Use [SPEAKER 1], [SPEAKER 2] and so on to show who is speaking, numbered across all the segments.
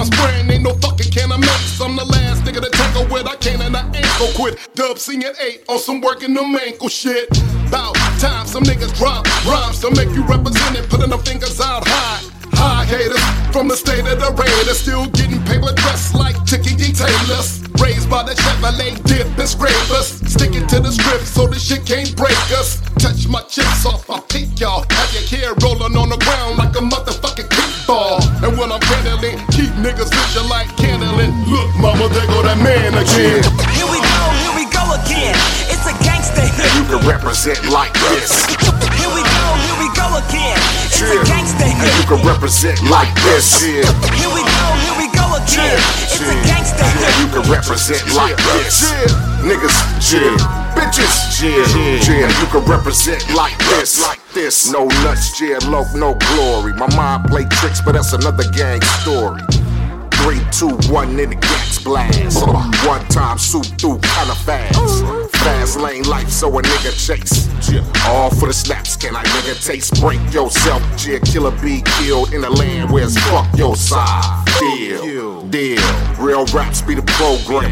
[SPEAKER 1] I'm spraying, ain't no fucking can I make. I'm the last nigga to tangle with, I can't and I ain't gon' quit. Dub singing 8 on some working them ankle shit. About time some niggas drop rhymes to make you represent it, putting them fingers out high. High haters from the state of the Raiders, still getting paper dressed like Tiki D. Taylors. Raised by the Chevrolet dip and scrapers, sticking to the script so the shit can't break us. Touch my chips off my peak, y'all. Have your kid rolling on the ground like a motherfucking kickball. And when I'm handling, keep niggas vision like candling. Look, mama, there go that man again.
[SPEAKER 2] Here we go again. It's a gangster hit.
[SPEAKER 3] You can represent like this.
[SPEAKER 2] Here we go again. It's a gangster hit.
[SPEAKER 3] You can represent like this.
[SPEAKER 2] Here we go again. It's a gangster hit.
[SPEAKER 3] You can represent like this. Niggas, bitches, you can represent like this. No nuts, low, no glory. My mind play tricks, but that's another gang story. 3, 2, 1 in the gas blast. One time soup through kinda fast. Fast lane life, so a nigga chase. All for the snaps, can I nigga taste? Break yourself, killer be killed in the land where it's fuck your side. Deal. Real raps be the program.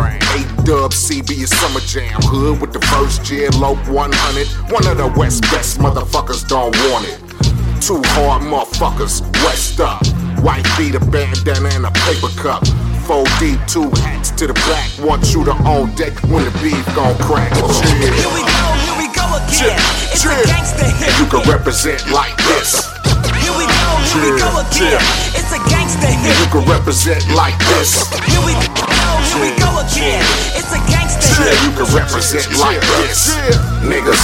[SPEAKER 3] A-Dub C be your summer jam. Hood with the first low 100. One of the West best motherfuckers don't want it. 2 hard motherfuckers, West up. White beater, bandana, and a paper cup. 4 deep, 2 hats to the back. 1 shooter on deck when the beef gon' crack.
[SPEAKER 2] Here we go again. It's a gangster hit.
[SPEAKER 3] You can represent like this.
[SPEAKER 2] Here we go again. It's a gangster hit.
[SPEAKER 3] You can represent like this.
[SPEAKER 2] Here we go again. It's a gangster hit.
[SPEAKER 3] You can represent like this. Niggas,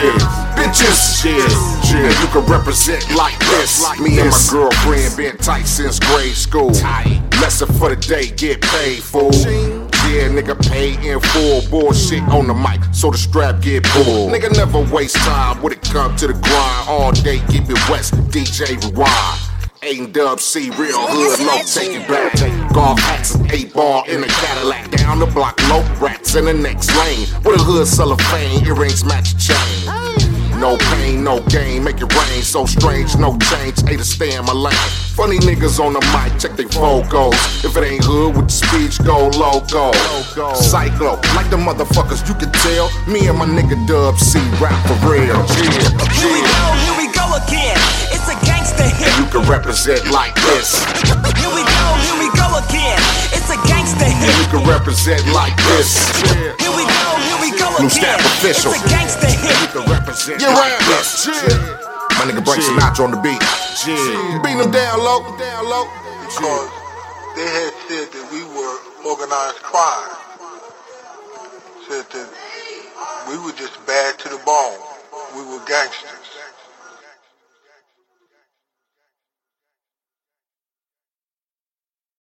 [SPEAKER 3] bitches, you can represent like this. Me and my girlfriend been tight since grade school. Lesson for the day, get paid, fool. Yeah, nigga pay in full. Bullshit on the mic, so the strap get pulled. Nigga never waste time when it come to the grind. All day keep it west, DJ rewind. A-Dub C, real hood, low, take it back. Golf hats, 8-ball in a Cadillac. Down the block, low rats in the next lane. With a hood cellophane, earrings match chain. No pain, no gain, make it rain. So strange, no change, A to stay in my lane. Funny niggas on the mic, check they vocals. If it ain't hood with the speech, go loco. Cyclo, like the motherfuckers, you can tell. Me and my nigga Dub C rap for real.
[SPEAKER 2] Here we go again. It's a gangster hit.
[SPEAKER 3] You can represent like this.
[SPEAKER 2] Here we go again. It's a gangster hit.
[SPEAKER 3] You can represent like this.
[SPEAKER 2] Here we go
[SPEAKER 3] Blue
[SPEAKER 2] again.
[SPEAKER 3] Staff official.
[SPEAKER 2] It's a gangster hit.
[SPEAKER 3] You can represent like this. My nigga Frank Sinatra on the beat. Beat them down low.
[SPEAKER 4] Because they had said that we were organized crime. Said that we were just bad to the bone. We were gangsters.